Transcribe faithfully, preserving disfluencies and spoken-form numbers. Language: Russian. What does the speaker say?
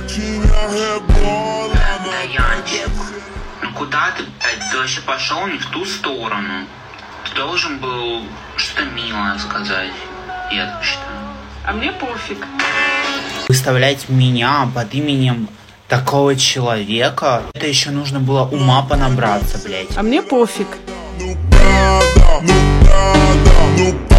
Да, Янчик, ну куда ты, блядь, ты вообще пошел не в ту сторону. Ты должен был что-то милое сказать, я так считаю. А мне пофиг. Выставлять меня под именем такого человека, это еще нужно было ума понабраться, блядь. А мне пофиг. Ну правда, ну правда, ну